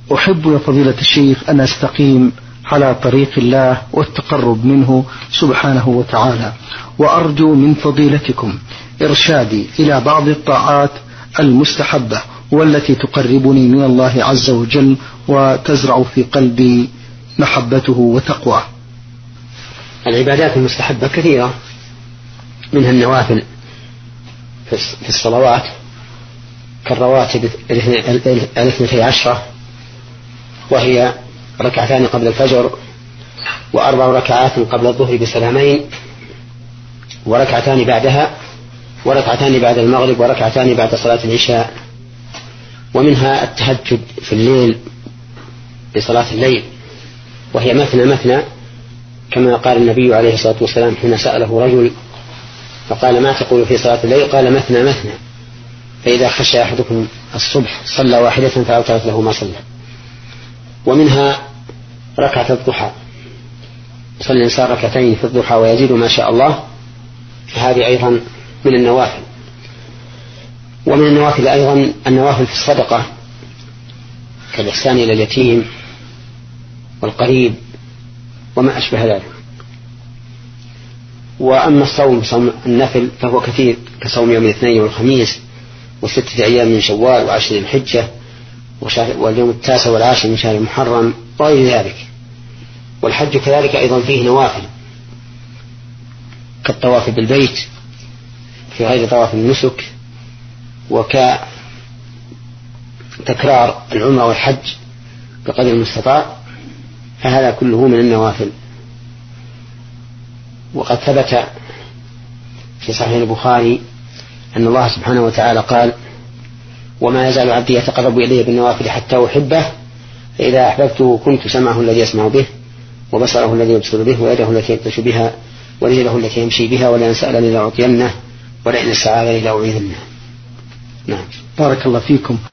أحب يا فضيلة الشيخ أن أستقيم على طريق الله والتقرب منه سبحانه وتعالى، وأرجو من فضيلتكم إرشادي إلى بعض الطاعات المستحبة والتي تقربني من الله عز وجل وتزرع في قلبي محبته وتقواه. العبادات المستحبة كثيرة، منها النوافل في الصلوات كالرواتب 12، وهي ركعتان قبل الفجر، وأربع ركعات قبل الظهر بسلامين، وركعتان بعدها، وركعتان بعد المغرب، وركعتان بعد صلاة العشاء. ومنها التهجد في الليل بصلاة الليل، وهي مثنى مثنى، كما قال النبي عليه الصلاة والسلام حين سأله رجل فقال ما تقول في صلاة الليل؟ قال مثنى مثنى، فإذا خشى أحدكم الصبح صلى واحدة فأوترت له ما صلى. ومنها ركعة الضحى، يصلي الإنسان ركعتين في الضحى ويزيد ما شاء الله، فهذه أيضا من النوافل. ومن النوافل أيضا النوافل في الصدقة كالإحسان إلى اليتيم والقريب وما أشبه ذلك. وأما الصوم النفل فهو كثير، كصوم يوم الاثنين والخميس، و6 أيام من شوال، و10 ذي الحجة، واليوم 9 والعاشر من شهر المحرم وغير ذلك. والحج كذلك أيضا فيه نوافل كالطواف بالبيت في غير طواف النسك، وكتكرار العمرة والحج بقدر المستطاع، فهذا كله من النوافل. وقد ثبت في صحيح البخاري أن الله سبحانه وتعالى قال وما يزال عبدي يتقرب إلي بالنوافل حتى أحبه، فإذا أحببته كنت سمعه الذي يسمع به، وبصره الذي يبصر به، ويده التي يبطش بها، ورجله التي يمشي بها، ولئن سألني لأعطينه، ولئن استعاذني لأعيذنه. نعم. بارك الله فيكم.